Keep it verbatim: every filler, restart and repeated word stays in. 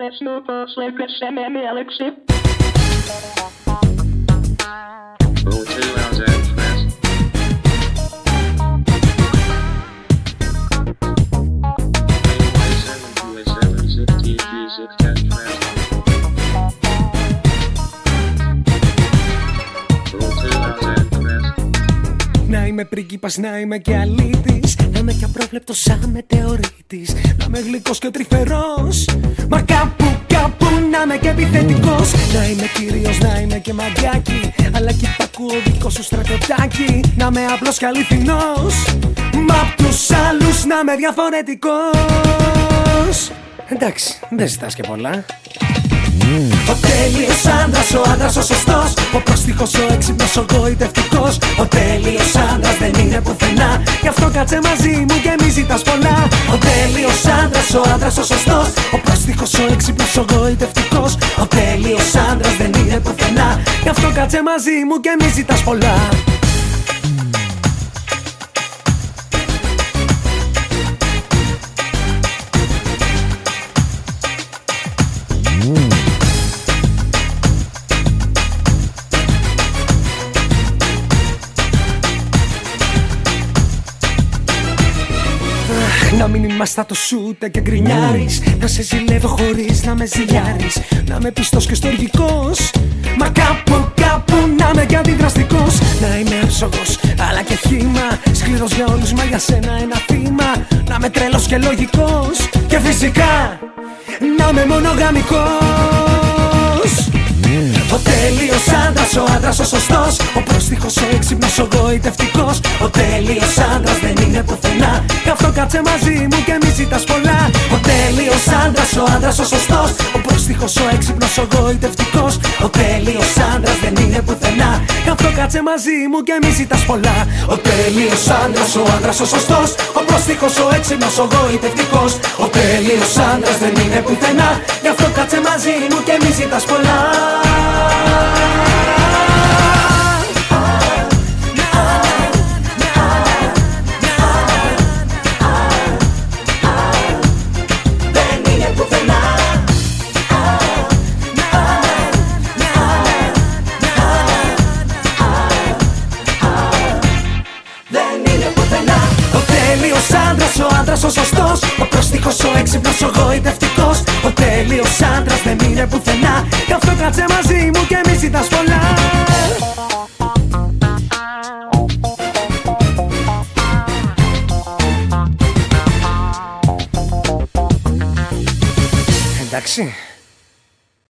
Πες μου πως λέγεσαι με μία λέξη. Να είμαι πρίγκιπας, να είμαι και αλήτης, να είμαι και απρόβλεπτος σαν μετεωρίτης, να είμαι γλυκός και τρυφερός, μα κάπου κάπου να είμαι και επιθετικός. Να είμαι κύριος, να είμαι και μαγκάκι, αλλά κι υπακούω δικό σου στρατιωτάκι. Να είμαι απλός και αληθινός, μα απ' τους άλλους να είμαι διαφορετικός. Εντάξει, δεν ζητάς και πολλά. Ο τέλειος άντρας, ο άντρας ο σωστός, ο πρόστιχος, ο έξυπνος, ο γοητευτικός. Ο τέλειος άντρας δεν είναι πουθενά, γι' αυτό κάτσε μαζί μου και μη ζητάς πολλά. Ο τέλειος άντρας, ο άντρας ο σωστός, ο πρόστιχος, ο έξυπνος, ο γοητευτικός. Ο τέλειος άντρας δεν είναι πουθενά, γι' αυτό κάτσε μαζί μου και μη ζητάς πολλά. Να μην είμαστε το σούτε και γκρινιάρης, να σε ζηλεύω χωρίς να με ζηλιάρεις, να είμαι πιστός και στοργικός, μα κάπου κάπου να είμαι και αντιδραστικός. Να είμαι άψογος αλλά και χύμα, σκληρός για όλους μα για σένα ένα θύμα. Να είμαι τρελός και λογικός και φυσικά να είμαι μονογαμικός. Ο τέλειος άντρας, ο άντρας ο σωστός, ο πρόστιχος, ο έξυπνος, ο γοητευτικός. Ο τέλειος άντρας δεν είναι πουθενά, γι' αυτό κάτσε μαζί μου και μη ζητάς πολλά. Ο τέλειος άντρας, ο άντρας ο σωστός, ο πρόστιχος, ο έξυπνος, ο γοητευτικός. Ο τέλειος άντρας δεν είναι πουθενά, γι' αυτό κάτσε μαζί μου και μη ζητάς πολλά. Ο τέλειος άντρας, ο άντρας ο σωστός, ο πρόστιχος, ο έξυπνος, ο γοητευτικός. Ο τέλειος άντρας δεν είναι πουθενά, γι' αυτό κάτσε μαζί μου και μη ζητάς πολλά. Ο άντρας ο σωστός, ο πρόστιχος, ο έξυπνος, ο γοητευτικός. Ο τέλειος άντρας δεν είναι πουθενά, γι' αυτό κάτσε μαζί μου και μη ζητάς πολλά. Εντάξει.